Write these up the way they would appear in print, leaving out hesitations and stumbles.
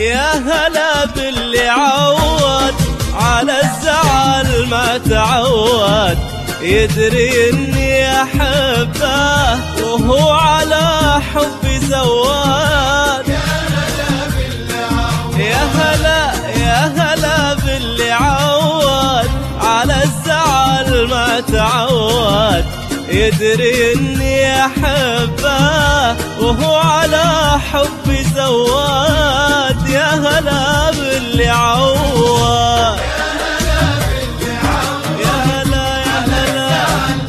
يا هلا باللي عود على الزعل ما تعود، يدري اني احبه وهو على حبي زواد. يا هلا باللي عود على الزعل ما تعود، يدري اني احبه وهو على حبي زواد. يا هلا باللي عود، يا هلا يا هلا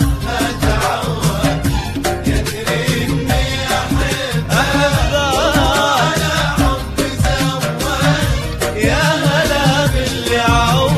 يدري اني احبه على حبي زواد. يا هلا باللي عود.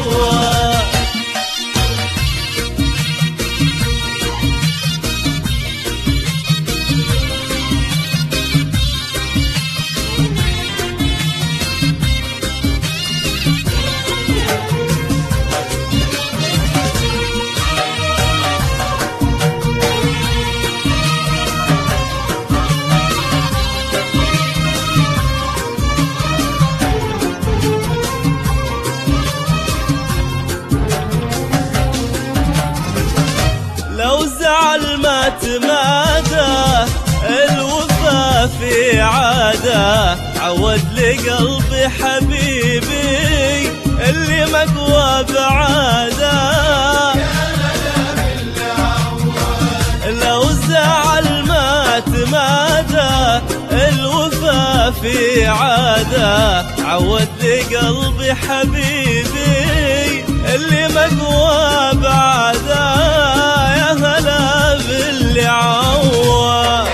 لو زعل ما تمادى الوفا في عاده، عود لقلبي حبيبي اللي مقوى بعاده. لو زعل ما تمادى الوفا في عاده، عود لقلبي حبيبي اللي مقوى بعاده. يا هلا باللي عود،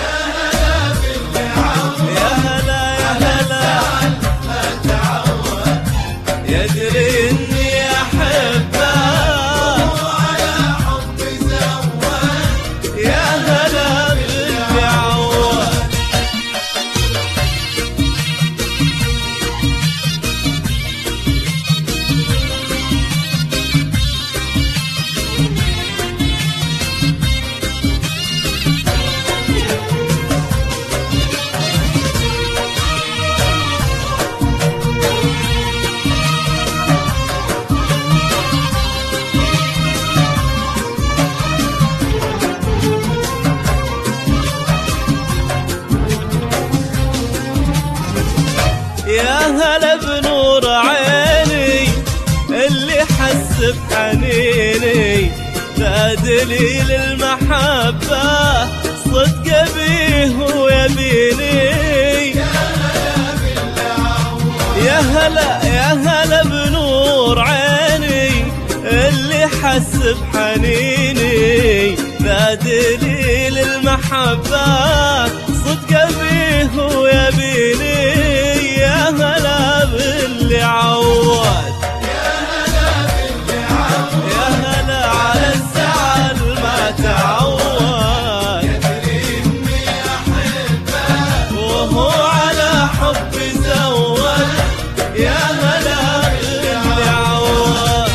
يا هلا يا هلا يدري اني احبه على حبي زواد. يا هلا باللي عود. يا هلا بنور عيني اللي حس بحنيني، ذا دليل المحبة صدق بيه ويبيني. يا هلا بنور عيني اللي حس بحنيني، ذا دليل المحبة صدق بيه ويبيني. يا هلا باللي عود، يا هلا على الزعل ما تعود، يدري اني احبه وهو على حبي زود. يا هلا باللي عود.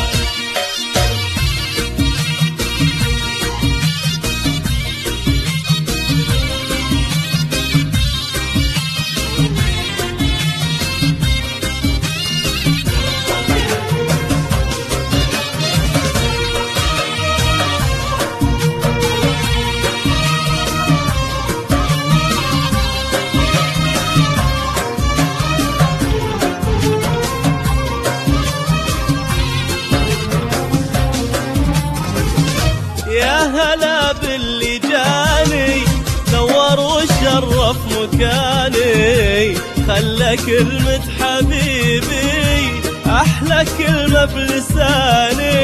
يا هلا باللي جاني نور وشرف مكاني، خلى كلمة حبيبي أحلى كلمة بلساني.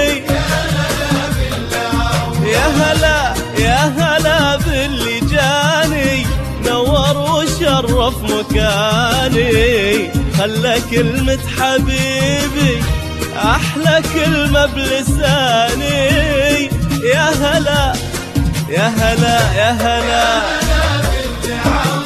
يا هلا باللي جاني نور وشرف مكاني، خلى كلمة حبيبي أحلى كلمة بلساني. يا هلا يا هلا يا هلا